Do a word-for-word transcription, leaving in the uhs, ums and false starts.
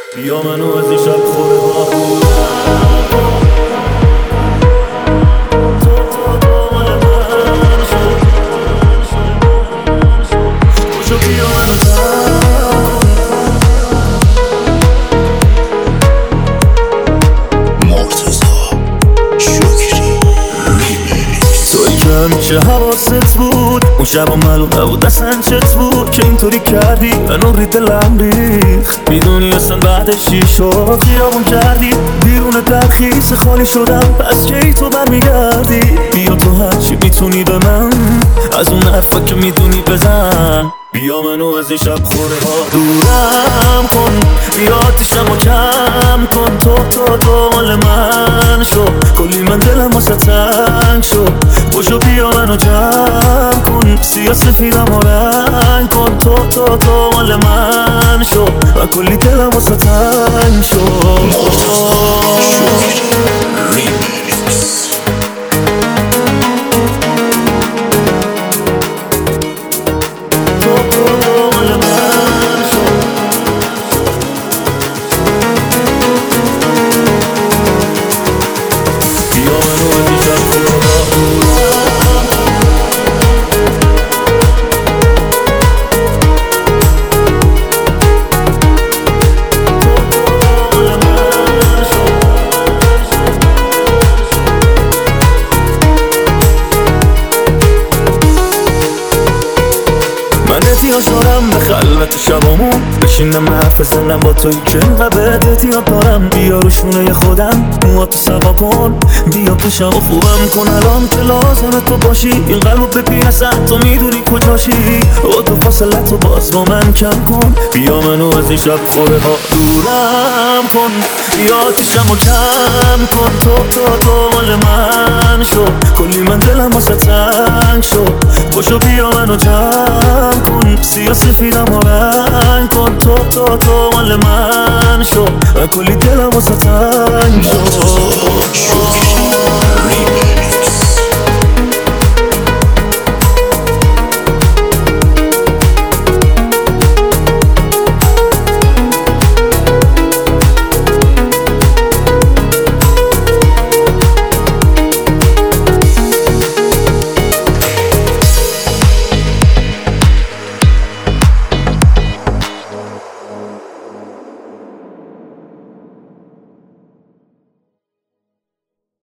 بیا منو از این شب خوره ها همیشه حواست بود اون شب معلوم نبود اصلا چت بود که اینطوری کردی منو ری دلم ریخت میدونی اصلا بعدش چی شد خیابون کردی بیرون ترخیص خالی شدم پس کی تو برمیگردی بیا تو هرچی میتونی به من از اون حرفا که میدونی بزن بیا منو از این شب خوره ها دورم کن بیا آتیشمو کم کن تو تو تو مال من شو کلی من دلم واسه تنگ شو باشو بیا منو جمع کن سیاه سفیدم و رنگ کن تو تو تو مال من شو و کلی دلم واسه تنگ شو من احتیاج به خلوت شبامون بشینم حرف بزنم با توی که اینقدر احتیاط دارم بیا رو شونه خودم موهاتو سوا کن بیا پیشم و خوبم کن الان که لازمه تو باشی این قلبو بپی اصلا تو میدونی کجاشی و تو فاصله تو باز با من کم کن بیا منو از این شب خوره ها دورم کن بیا آتیشمو کم کن تو تو تو مال من شو کلی من دلم واسه تنگ شو باشو بیا منو جمع کن سیاه سفیدم و رنگ کن تو تو تو مال من شو و کلی دلم واسه تنگ شو